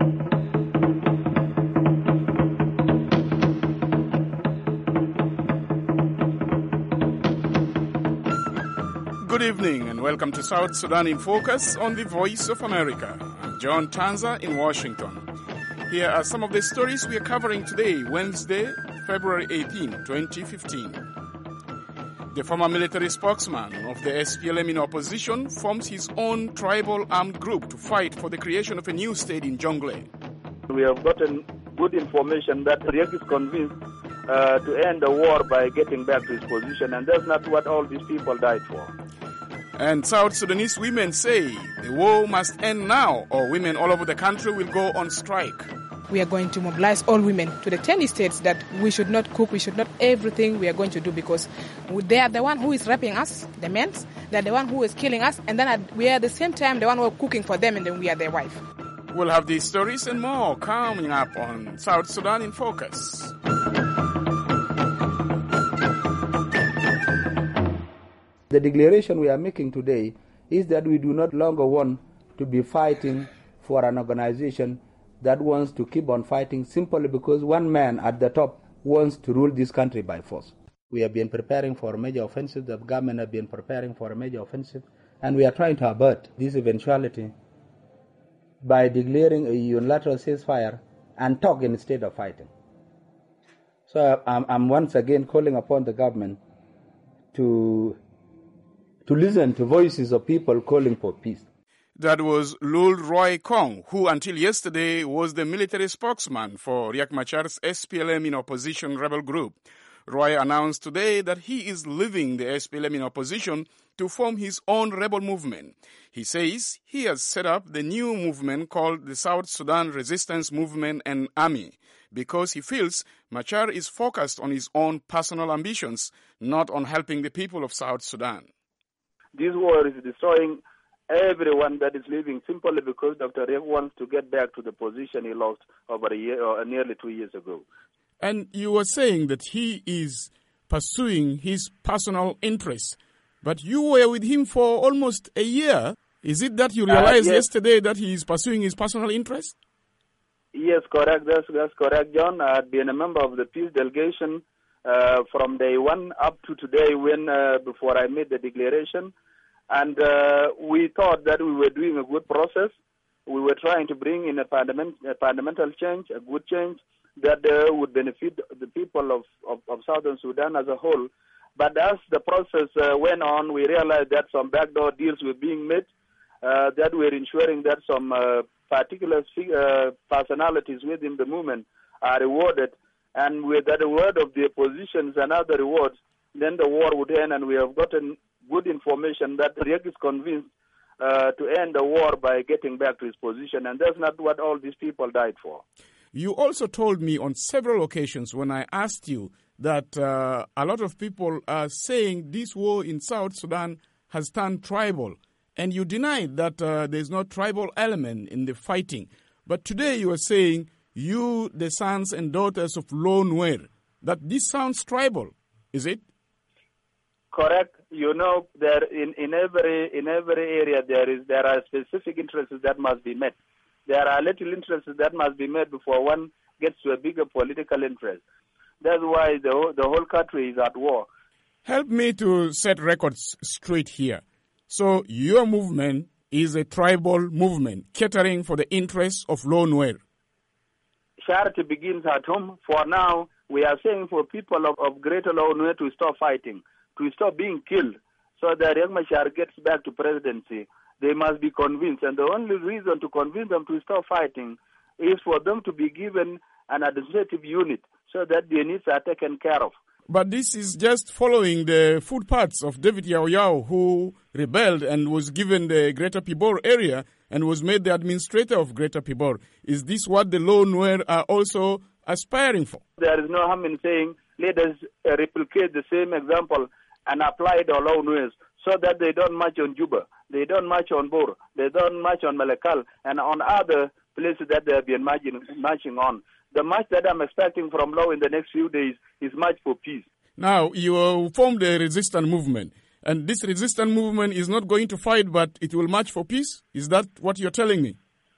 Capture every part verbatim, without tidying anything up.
Good evening and welcome to South Sudan in Focus on the Voice of America. I'm John Tanza in Washington. Here are some of the stories we are covering today, Wednesday, February eighteenth, twenty fifteen. The former military spokesman of the S P L M in opposition forms his own tribal armed group to fight for the creation of a new state in Jonglei. We have gotten good information that Riek is convinced uh, to end the war by getting back to his position, and that's not what all these people died for. And South Sudanese women say the war must end now or women all over the country will go on strike. We are going to mobilize all women to the ten states that we should not cook, we should not everything we are going to do because they are the one who is raping us, the men, they are the one who is killing us, and then we are at the same time the one who are cooking for them and then we are their wife. We'll have these stories and more coming up on South Sudan in Focus. The declaration we are making today is that we do not longer want to be fighting for an organization that wants to keep on fighting simply because one man at the top wants to rule this country by force. We have been preparing for a major offensive, the government have been preparing for a major offensive, and we are trying to avert this eventuality by declaring a unilateral ceasefire and talk instead of fighting. So I'm, I'm once again calling upon the government to to listen to voices of people calling for peace. That was Lul Roy Kong, who until yesterday was the military spokesman for Riek Machar's S P L M in opposition rebel group. Roy announced today that he is leaving the S P L M in opposition to form his own rebel movement. He says he has set up the new movement called the South Sudan Resistance Movement and Army because he feels Machar is focused on his own personal ambitions, not on helping the people of South Sudan. This war is destroying everyone that is living simply because Doctor Riek wants to get back to the position he lost over a year or nearly two years ago. And you were saying that he is pursuing his personal interests, but you were with him for almost a year. Is it that you realized uh, yes. yesterday that he is pursuing his personal interests? Yes, correct. That's, that's correct, John. I had been a member of the peace delegation uh, from day one up to today when uh, before I made the declaration. And uh, we thought that we were doing a good process. We were trying to bring in a, fundament, a fundamental change, a good change that uh, would benefit the people of, of, of Southern Sudan as a whole. But as the process uh, went on, we realized that some backdoor deals were being made, uh, that were ensuring that some uh, particular uh, personalities within the movement are rewarded. And with the reward of the oppositions and other rewards, then the war would end, and we have gotten good information that Riek is convinced uh, to end the war by getting back to his position, and that's not what all these people died for. You also told me on several occasions when I asked you that uh, a lot of people are saying this war in South Sudan has turned tribal, and you denied that uh, there's no tribal element in the fighting. But today you are saying, you, the sons and daughters of Lo Nuer, that this sounds tribal, is it? Correct. You know, there in, in every in every area there is there are specific interests that must be met. There are little interests that must be met before one gets to a bigger political interest. That's why the whole, the whole country is at war. Help me to set records straight here. So your movement is a tribal movement catering for the interests of Lo Nuer. Charity begins at home. For now, we are saying for people of, of Greater Lo Nuer to stop fighting, to stop being killed, so that Riek Machar gets back to presidency. They must be convinced, and the only reason to convince them to stop fighting is for them to be given an administrative unit so that their needs are taken care of. But this is just following the footpaths of David Yao Yao, who rebelled and was given the Greater Pibor area and was made the administrator of Greater Pibor. Is this what the Lo Nuer are also aspiring for? There is no harm in saying, let us uh, replicate the same example and apply it on Lo Nuers so that they don't march on Juba, they don't march on Bor, they don't march on Malakal, and on other places that they have been marching, marching on. The march that I'm expecting from Lo in the next few days is march for peace. Now, you formed a resistance movement, and this resistance movement is not going to fight, but it will march for peace? Is that what you're telling me?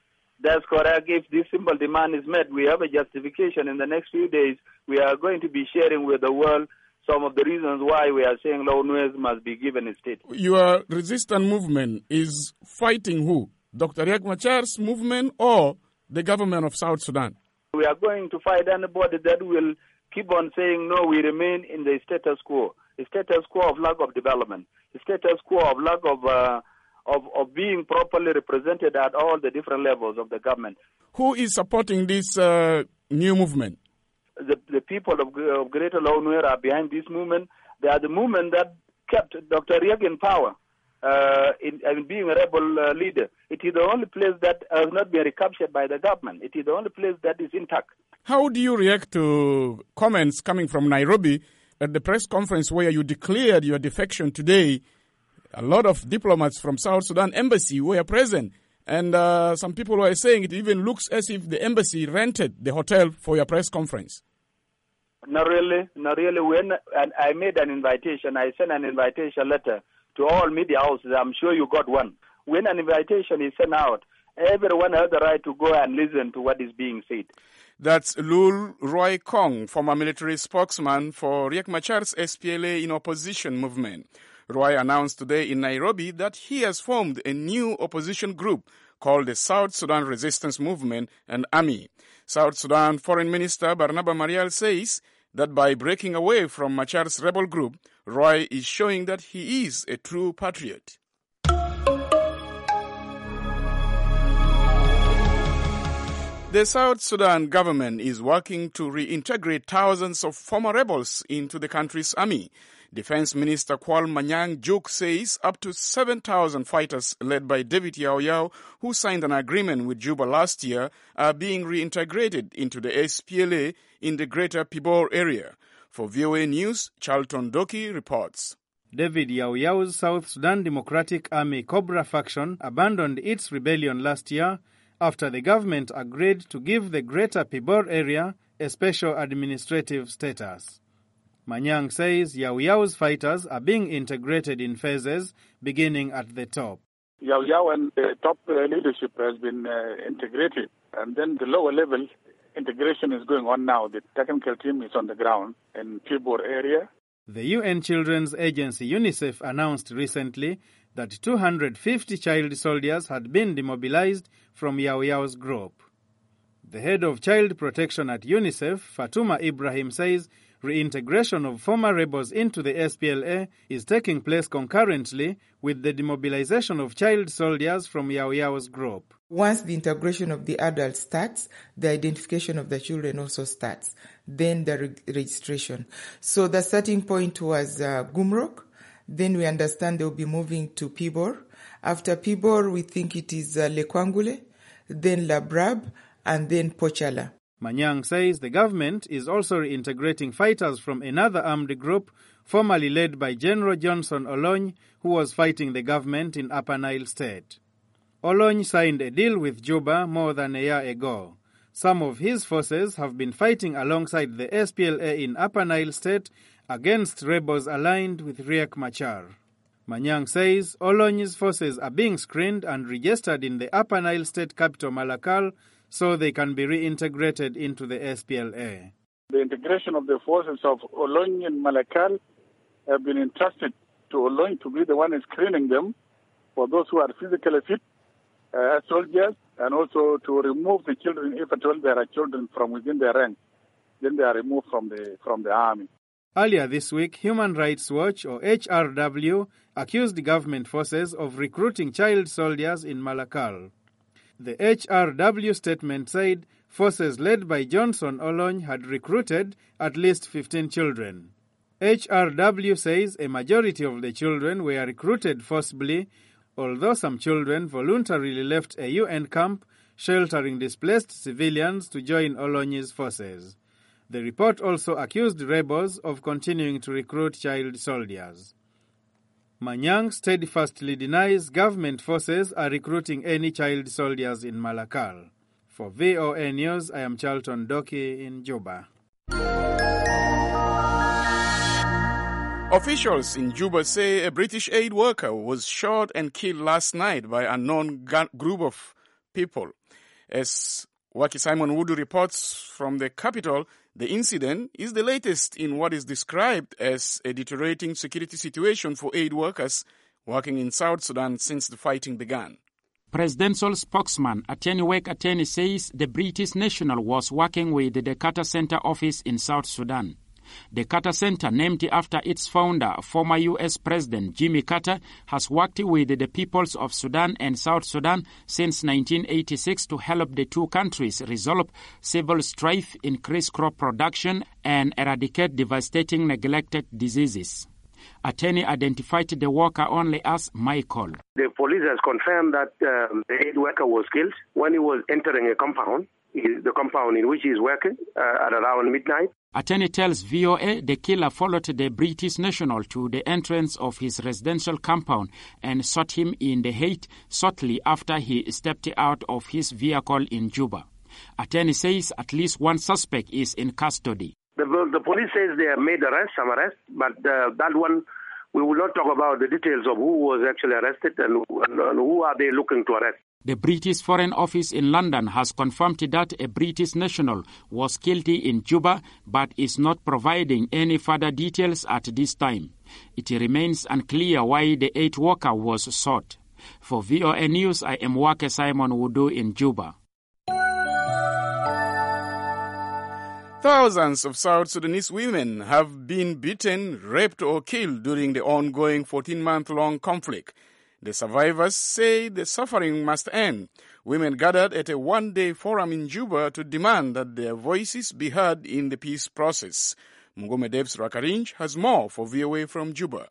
That's correct. If this simple demand is met, we have a justification. In the next few days, we are going to be sharing with the world some of the reasons why we are saying Law Nuez must be given a state. Your resistance movement is fighting who? Doctor Riek Machar's movement or the government of South Sudan? We are going to fight anybody that will keep on saying, no, we remain in the status quo, the status quo of lack of development, the status quo of lack of, uh, of, of being properly represented at all the different levels of the government. Who is supporting this uh, new movement? The, the people of, of Greater Law Nuer are behind this movement. They are the movement that kept Doctor Riek in power, uh, in, in being a rebel uh, leader. It is the only place that has not been recaptured by the government. It is the only place that is intact. How do you react to comments coming from Nairobi at the press conference where you declared your defection today? A lot of diplomats from South Sudan embassy were present. And uh, some people were saying it even looks as if the embassy rented the hotel for your press conference. Not really, not really. When and I made an invitation, I sent an invitation letter to all media houses. I'm sure you got one. When an invitation is sent out, everyone has the right to go and listen to what is being said. That's Lul Roy Kong, former military spokesman for Riek Machar's S P L A in opposition movement. Roy announced today in Nairobi that he has formed a new opposition group called the South Sudan Resistance Movement and AMI. South Sudan Foreign Minister Barnaba Marial says that by breaking away from Machar's rebel group, Roy is showing that he is a true patriot. The South Sudan government is working to reintegrate thousands of former rebels into the country's army. Defense Minister Kwal Manyang Juk says up to seven thousand fighters led by David Yao Yao, who signed an agreement with Juba last year, are being reintegrated into the S P L A in the Greater Pibor area. For V O A News, Charlton Doki reports. David Yao Yao's South Sudan Democratic Army Cobra faction abandoned its rebellion last year after the government agreed to give the Greater Pibor area a special administrative status. Manyang says Yao Yao's fighters are being integrated in phases, beginning at the top. Yao Yao and the top uh, leadership has been uh, integrated, and then the lower level integration is going on now. The technical team is on the ground in Pibor area. The U N Children's Agency UNICEF announced recently that two hundred fifty child soldiers had been demobilized from Yao Yao's group. The head of child protection at UNICEF, Fatuma Ibrahim, says reintegration of former rebels into the S P L A is taking place concurrently with the demobilization of child soldiers from Yao Yao's group. Once the integration of the adults starts, the identification of the children also starts, then the re- registration. So the starting point was uh, Gumrok. Then we understand they'll be moving to Pibor. After Pibor, we think it is uh, Lekwangule, then Labrab, and then Pochala. Manyang says the government is also reintegrating fighters from another armed group formerly led by General Johnson Olony, who was fighting the government in Upper Nile State. Olony signed a deal with Juba more than a year ago. Some of his forces have been fighting alongside the S P L A in Upper Nile State against rebels aligned with Riek Machar. Manyang says Olony's forces are being screened and registered in the Upper Nile State capital Malakal so they can be reintegrated into the S P L A. The integration of the forces of Olony and Malakal have been entrusted to Olony to be the one screening them for those who are physically fit uh, as soldiers, and also to remove the children, if at all there are children from within their ranks, then they are removed from the from the army. Earlier this week, Human Rights Watch, or H R W, accused government forces of recruiting child soldiers in Malakal. The H R W statement said forces led by Johnson Olony had recruited at least fifteen children. H R W says a majority of the children were recruited forcibly, although some children voluntarily left a U N camp sheltering displaced civilians to join Olony's forces. The report also accused rebels of continuing to recruit child soldiers. Manyang steadfastly denies government forces are recruiting any child soldiers in Malakal. For V O A News, I am Charlton Doki in Juba. Officials in Juba say a British aid worker was shot and killed last night by an unknown group of people. As Waki Simon Wudu reports from the capital, the incident is the latest in what is described as a deteriorating security situation for aid workers working in South Sudan since the fighting began. Presidential spokesman Ateni Wek Ateni says the British national was working with the Carter Center office in South Sudan. The Carter Center, named after its founder, former U S President Jimmy Carter, has worked with the peoples of Sudan and South Sudan since nineteen eighty-six to help the two countries resolve civil strife, increase crop production, and eradicate devastating neglected diseases. Ateni identified the worker only as Michael. The police has confirmed that um, the aid worker was killed when he was entering a compound, the compound in which he is working, uh, at around midnight. Ateni tells V O A the killer followed the British national to the entrance of his residential compound and shot him in the head shortly after he stepped out of his vehicle in Juba. Ateni says at least one suspect is in custody. The, the police says they have made arrests, some arrests, but uh, that one, we will not talk about the details of who was actually arrested and, and, and who are they looking to arrest. The British Foreign Office in London has confirmed that a British national was killed in Juba, but is not providing any further details at this time. It remains unclear why the aid worker was shot. For V O A News, I am Wake Simon Wudu in Juba. Thousands of South Sudanese women have been beaten, raped or killed during the ongoing fourteen-month-long conflict. The survivors say the suffering must end. Women gathered at a one-day forum in Juba to demand that their voices be heard in the peace process. Mungome Debs Rakarinj has more for V O A from Juba.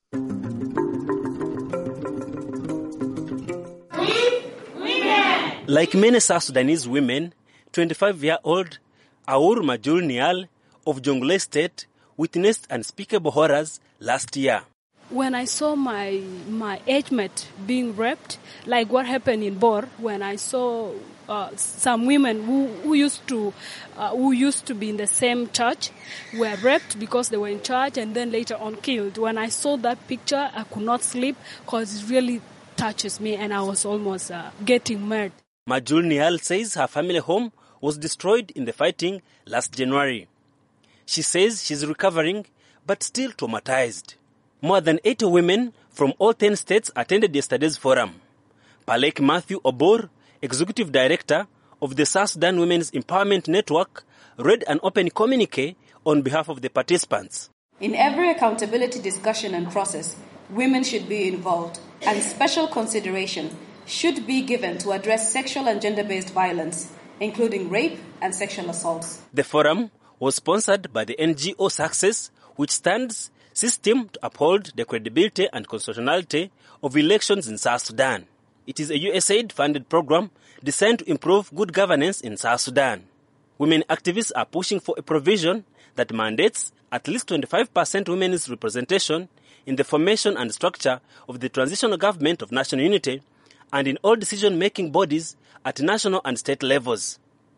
Like many South Sudanese women, twenty-five-year-old Aur Majul Nial of Jonglei State witnessed unspeakable horrors last year. When I saw my my age mate being raped, like what happened in Bor, when I saw uh, some women who, who used to uh, who used to be in the same church were raped because they were in church and then later on killed. When I saw that picture, I could not sleep because it really touches me and I was almost uh, getting mad. Majul Nial says her family home was destroyed in the fighting last January. She says she's recovering, but still traumatized. More than eighty women from all ten states attended yesterday's forum. Palek Matthew Obor, Executive Director of the South Sudan Women's Empowerment Network, read an open communique on behalf of the participants. In every accountability discussion and process, women should be involved, and special consideration should be given to address sexual and gender-based violence, including rape and sexual assaults. The forum was sponsored by the N G O Success, which stands system to uphold the credibility and constitutionality of elections in South Sudan. It is a U S A I D-funded program designed to improve good governance in South Sudan. Women activists are pushing for a provision that mandates at least twenty-five percent women's representation in the formation and structure of the transitional government of national unity and in all decision-making bodies at national and state levels.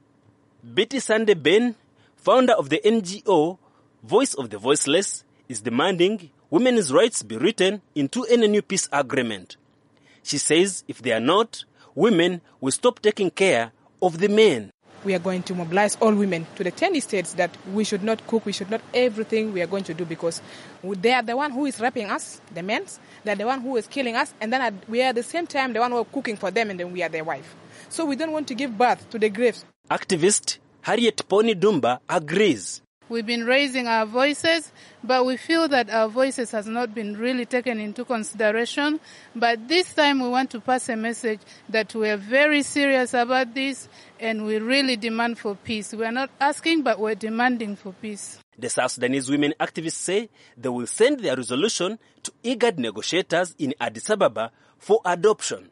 Betty Sunday Ben, founder of the N G O Voice of the Voiceless, is demanding women's rights be written into any new peace agreement. She says if they are not, women will stop taking care of the men. We are going to mobilize all women to the ten states that we should not cook, we should not everything we are going to do because they are the one who is raping us, the men, they are the one who is killing us, and then we are at the same time the one who are cooking for them and then we are their wife. So we don't want to give birth to the graves. Activist Harriet Pony Dumba agrees. We've been raising our voices, but we feel that our voices has not been really taken into consideration. But this time we want to pass a message that we are very serious about this and we really demand for peace. We are not asking, but we're demanding for peace. The South Sudanese women activists say they will send their resolution to IGAD negotiators in Addis Ababa for adoption.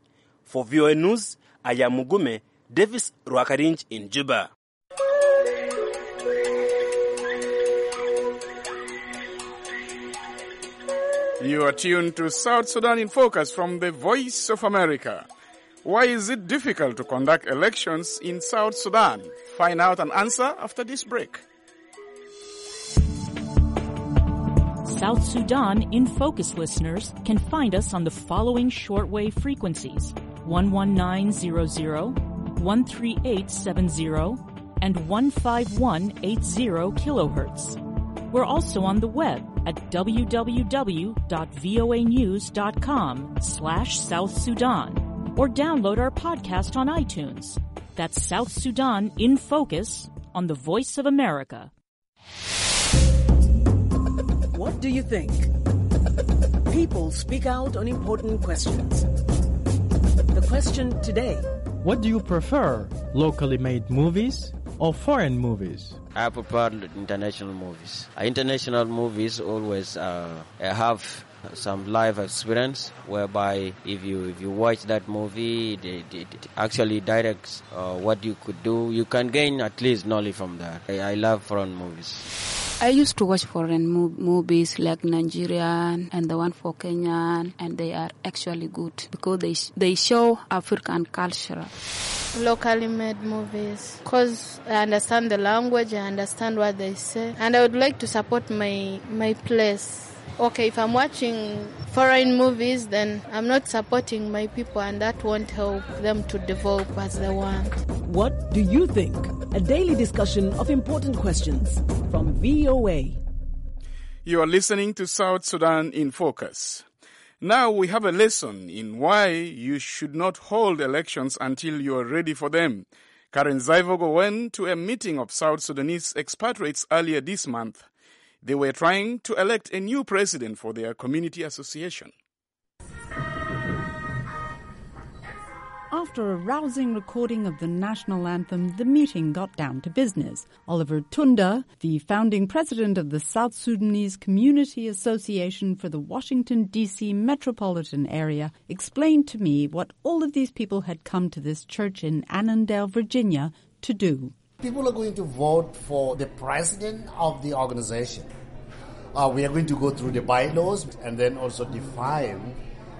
For V O A News, I am Mugume Davis Rwakarinj in Juba. You are tuned to South Sudan in Focus from the Voice of America. Why is it difficult to conduct elections in South Sudan? Find out an answer after this break. South Sudan in Focus listeners can find us on the following shortwave frequencies: one one nine zero zero, one three eight seven zero and one five one eight zero kilohertz. We're also on the web at w w w dot voa news dot com slash South Sudan or download our podcast on iTunes. That's South Sudan in Focus on the Voice of America. What do you think? People speak out on important questions. The question today: what do you prefer, locally made movies or foreign movies? I prefer international movies. Uh, international movies always uh, have some live experience, whereby if you if you watch that movie, it, it, it actually directs uh, what you could do. You can gain at least knowledge from that. I, I love foreign movies. I used to watch foreign mo- movies like Nigerian and the one for Kenyan, and they are actually good because they sh- they show African culture. Locally made movies, because I understand the language, I understand what they say, and I would like to support my my place. Okay, if I'm watching foreign movies, then I'm not supporting my people, and that won't help them to develop as they want. What do you think? A daily discussion of important questions from V O A. You are listening to South Sudan in Focus. Now we have a lesson in why you should not hold elections until you are ready for them. Karen Zaivogo went to a meeting of South Sudanese expatriates earlier this month. They were trying to elect a new president for their community association. After a rousing recording of the national anthem, the meeting got down to business. Oliver Tunda, the founding president of the South Sudanese Community Association for the Washington, D C metropolitan area, explained to me what all of these people had come to this church in Annandale, Virginia, to do. People are going to vote for the president of the organization. Uh, we are going to go through the bylaws and then also define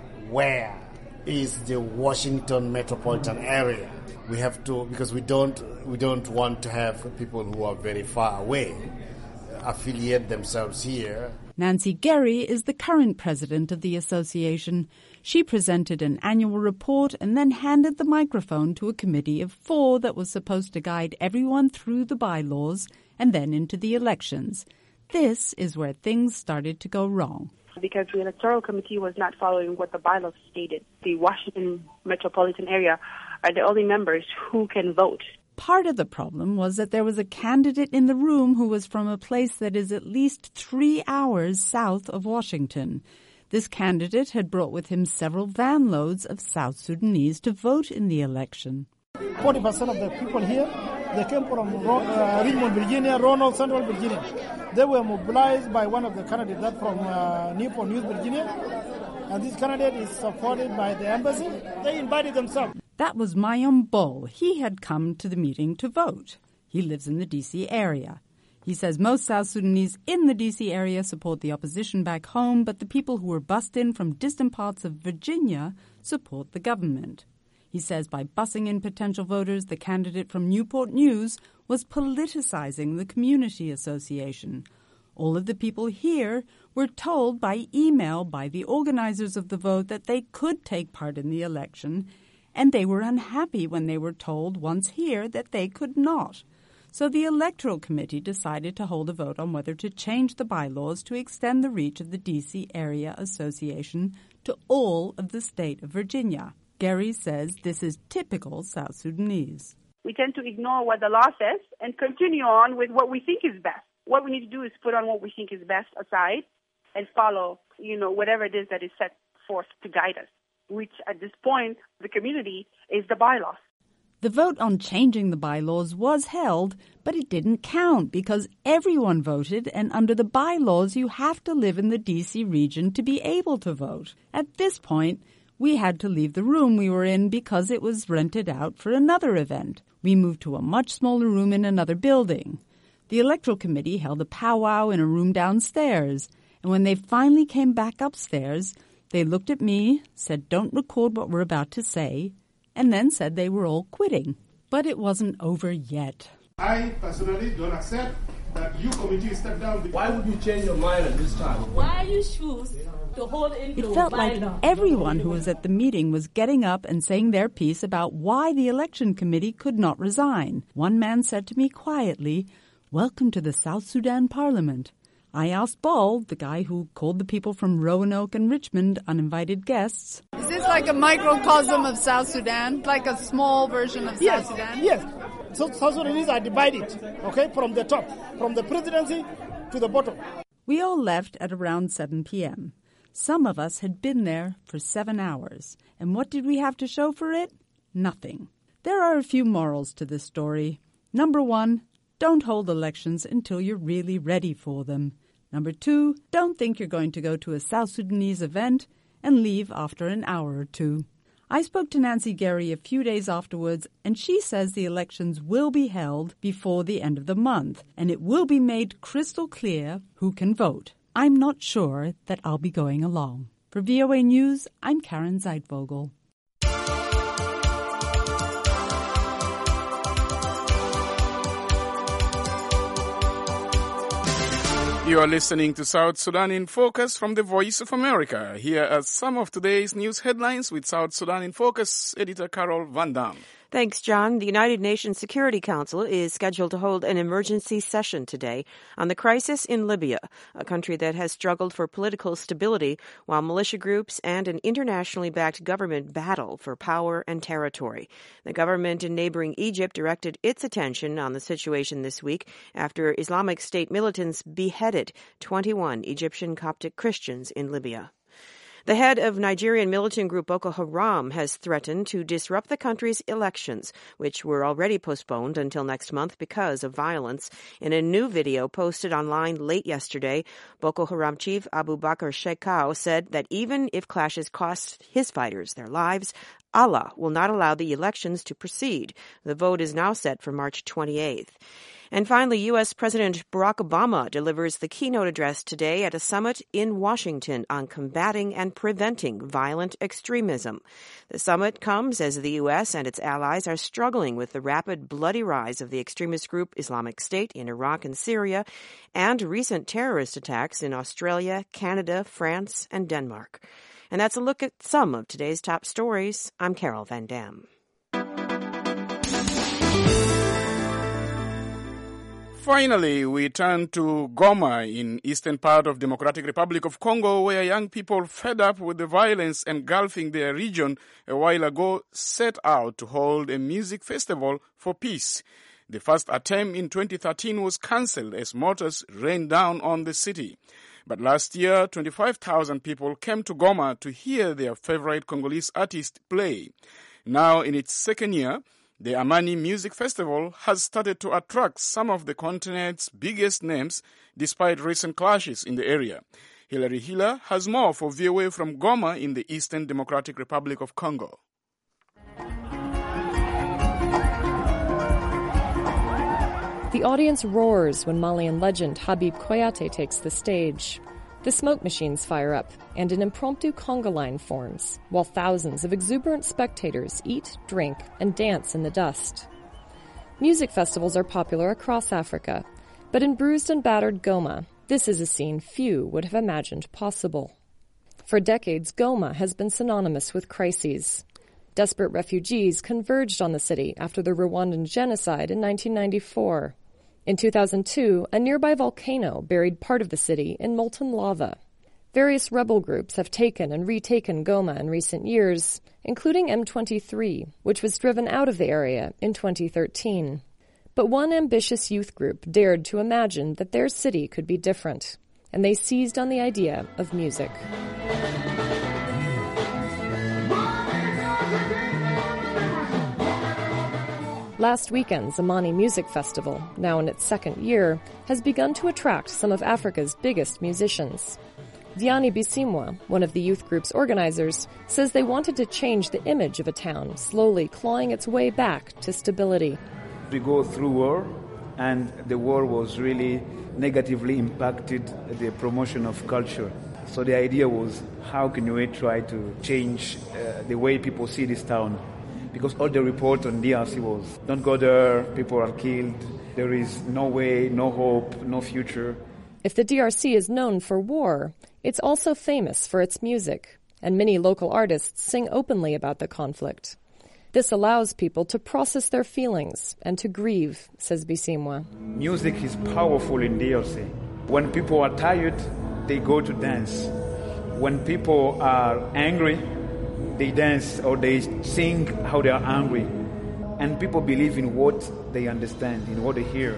where is the Washington metropolitan area. We have to, because we don't we don't want to have people who are very far away affiliate themselves here. Nancy Gary is the current president of the association. She presented an annual report and then handed the microphone to a committee of four that was supposed to guide everyone through the bylaws and then into the elections. This is where things started to go wrong. Because the Electoral Committee was not following what the bylaws stated. The Washington metropolitan area are the only members who can vote. Part of the problem was that there was a candidate in the room who was from a place that is at least three hours south of Washington. This candidate had brought with him several van loads of South Sudanese to vote in the election. forty percent of the people here, they came from uh, Richmond, Virginia, Ronald, Central Virginia. They were mobilized by one of the candidates that from uh, Newport News, Virginia. And this candidate is supported by the embassy. They invited themselves. That was Mayum Bull. He had come to the meeting to vote. He lives in the D C area. He says most South Sudanese in the D C area support the opposition back home, but the people who were bussed in from distant parts of Virginia support the government. He says by bussing in potential voters, the candidate from Newport News was politicizing the community association. All of the people here were told by email by the organizers of the vote that they could take part in the election, and they were unhappy when they were told once here that they could not. So the Electoral Committee decided to hold a vote on whether to change the bylaws to extend the reach of the D C Area Association to all of the state of Virginia. Gary says this is typical South Sudanese. We tend to ignore what the law says and continue on with what we think is best. What we need to do is put on what we think is best aside and follow, you know, whatever it is that is set forth to guide us, which at this point, the community is the bylaws. The vote on changing the bylaws was held, but it didn't count because everyone voted, and under the bylaws you have to live in the D C region to be able to vote. At this point, we had to leave the room we were in because it was rented out for another event. We moved to a much smaller room in another building. The Electoral Committee held a powwow in a room downstairs, and when they finally came back upstairs, they looked at me, said, "Don't record what we're about to say," and then said they were all quitting. But it wasn't over yet. I personally don't accept that you committee step down. Why would you change your mind at this time? Why you choose to hold into It felt like everyone who was at the meeting was getting up and saying their piece about why the election committee could not resign. One man said to me quietly, "Welcome to the South Sudan Parliament." I asked Ball, the guy who called the people from Roanoke and Richmond uninvited guests, Is this like a microcosm of South Sudan? Like a small version of Yes, South Sudan? yes. So South Sudanese are divided, okay, from the top, from the presidency to the bottom. We all left at around seven p.m. Some of us had been there for seven hours. And what did we have to show for it? Nothing. There are a few morals to this story. Number one, don't hold elections until you're really ready for them. Number two, don't think you're going to go to a South Sudanese event and leave after an hour or two. I spoke to Nancy Gary a few days afterwards, and she says the elections will be held before the end of the month, and it will be made crystal clear who can vote. I'm not sure that I'll be going along. For V O A News, I'm Karen Zeitvogel. You are listening to South Sudan in Focus from the Voice of America. Here are some of today's news headlines with South Sudan in Focus editor Carol Van Dam. Thanks, John. The United Nations Security Council is scheduled to hold an emergency session today on the crisis in Libya, a country that has struggled for political stability while militia groups and an internationally backed government battle for power and territory. The government in neighboring Egypt directed its attention on the situation this week after Islamic State militants beheaded twenty-one Egyptian Coptic Christians in Libya. The head of Nigerian militant group Boko Haram has threatened to disrupt the country's elections, which were already postponed until next month because of violence. In a new video posted online late yesterday, Boko Haram chief Abu Bakr Shekau said that even if clashes cost his fighters their lives, Allah will not allow the elections to proceed. The vote is now set for March twenty-eighth. And finally, U S. President Barack Obama delivers the keynote address today at a summit in Washington on combating and preventing violent extremism. The summit comes as the U S and its allies are struggling with the rapid, bloody rise of the extremist group Islamic State in Iraq and Syria and recent terrorist attacks in Australia, Canada, France, and Denmark. And that's a look at some of today's top stories. I'm Carol Van Dam. Finally, we turn to Goma in eastern part of Democratic Republic of Congo, where young people fed up with the violence engulfing their region a while ago set out to hold a music festival for peace. The first attempt in twenty thirteen was cancelled as mortars rained down on the city. But last year, twenty-five thousand people came to Goma to hear their favorite Congolese artist play. Now, in its second year, the Amani Music Festival has started to attract some of the continent's biggest names despite recent clashes in the area. Hilary Hiller has more for V O A from Goma in the Eastern Democratic Republic of Congo. The audience roars when Malian legend Habib Koyate takes the stage. The smoke machines fire up, and an impromptu conga line forms, while thousands of exuberant spectators eat, drink, and dance in the dust. Music festivals are popular across Africa, but in bruised and battered Goma, this is a scene few would have imagined possible. For decades, Goma has been synonymous with crises. Desperate refugees converged on the city after the Rwandan genocide in nineteen ninety-four. In two thousand two, a nearby volcano buried part of the city in molten lava. Various rebel groups have taken and retaken Goma in recent years, including M twenty-three, which was driven out of the area in twenty thirteen. But one ambitious youth group dared to imagine that their city could be different, and they seized on the idea of music. Last weekend's Amani Music Festival, now in its second year, has begun to attract some of Africa's biggest musicians. Diani Bisimwa, one of the youth group's organizers, says they wanted to change the image of a town slowly clawing its way back to stability. We go through war, and the war was really negatively impacted the promotion of culture. So the idea was, how can we try to change uh, the way people see this town? because all the report on D R C was, don't go there, people are killed, there is no way, no hope, no future. If the D R C is known for war, it's also famous for its music, and many local artists sing openly about the conflict. This allows people to process their feelings and to grieve, says Bisimwa. Music is powerful in D R C. When people are tired, they go to dance. When people are angry, they dance or they sing how they are angry. And people believe in what they understand, in what they hear.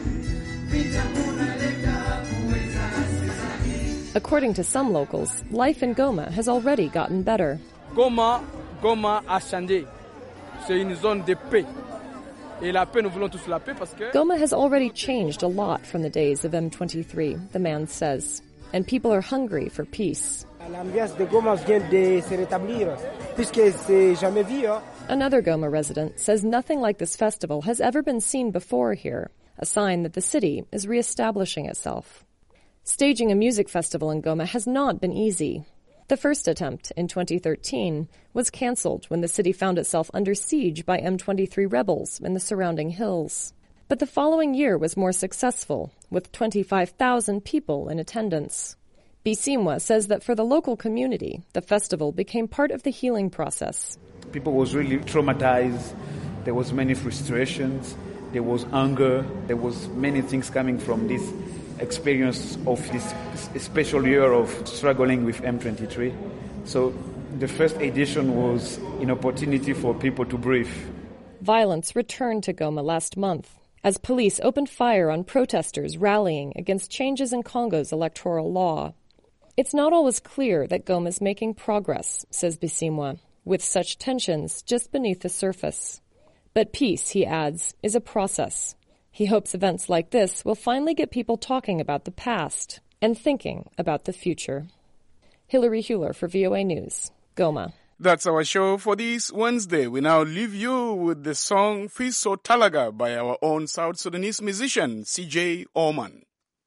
According to some locals, life in Goma has already gotten better. Goma, Goma a changé. C'est une zone de paix. Et la paix, nous voulons tous la paix parce que... Goma has already changed a lot from the days of M twenty-three, the man says. And people are hungry for peace. L'ambiance de Goma vient de se rétablir, puisque c'est jamais vu. Another Goma resident says nothing like this festival has ever been seen before here, a sign that the city is reestablishing itself. Staging a music festival in Goma has not been easy. The first attempt, in twenty thirteen, was cancelled when the city found itself under siege by M twenty-three rebels in the surrounding hills. But the following year was more successful, with twenty-five thousand people in attendance. Bisimwa says that for the local community, the festival became part of the healing process. People was really traumatized. There was many frustrations. There was anger. There was many things coming from this experience of this special year of struggling with M twenty-three. So the first edition was an opportunity for people to breathe. Violence returned to Goma last month as police opened fire on protesters rallying against changes in Congo's electoral law. It's not always clear that Goma is making progress, says Bisimwa, with such tensions just beneath the surface. But peace, he adds, is a process. He hopes events like this will finally get people talking about the past and thinking about the future. Hilary Hewler for V O A News, Goma. That's our show for this Wednesday. We now leave you with the song Fiso Talaga by our own South Sudanese musician, C J Oman.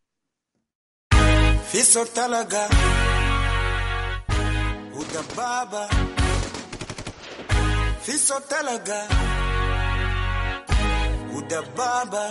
Fiso Talaga Uda Baba Fiso Talaga Uda Baba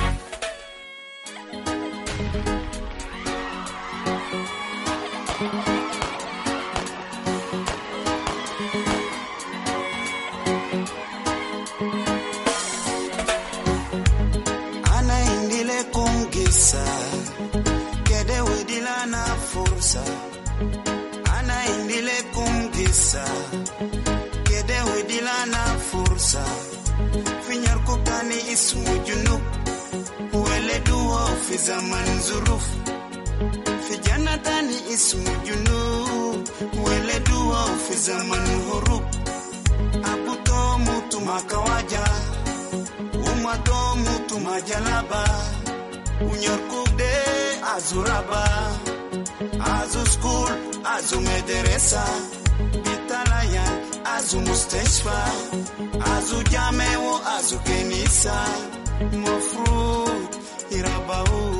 Ana indile kungisa Kede wedila na fursa Ana indile kungisa Kede wedila na fursa Finyar kukani ismu junub Uwele duwa fi zaman zuruf Fi janatani ismu junub Uwele duwa fi zaman hurub Abuto mutu makawaja Umato mutu majalaba Unyor kukde azuraba Azu school, azu mederesa Bitalayan, azu mustashfa Azu jameo, azu kenisa Mofrut, irabau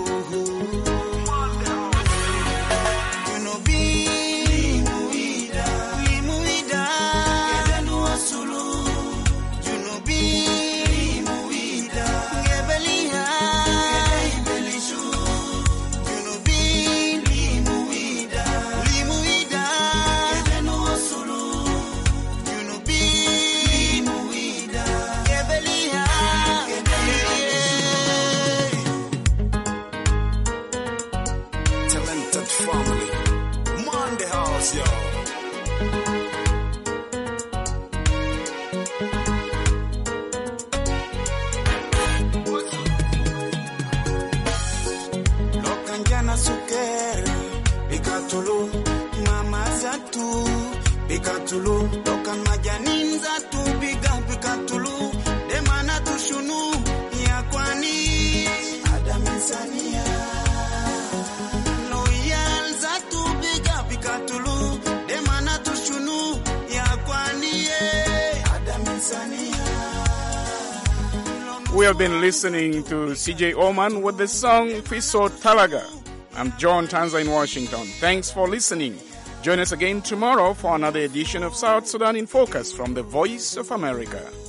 Bikatulu, lokan majanin zatu biga bikatulu, demana tushunu ya kwani Adam insania loyal zatu biga bikatulu, demana tushunu ya kwani Adam insania. We have been listening to C J Oman with the song Fiso Talaga. I'm John Tanza in Washington. Thanks for listening. Join us again tomorrow for another edition of South Sudan in Focus from the Voice of America.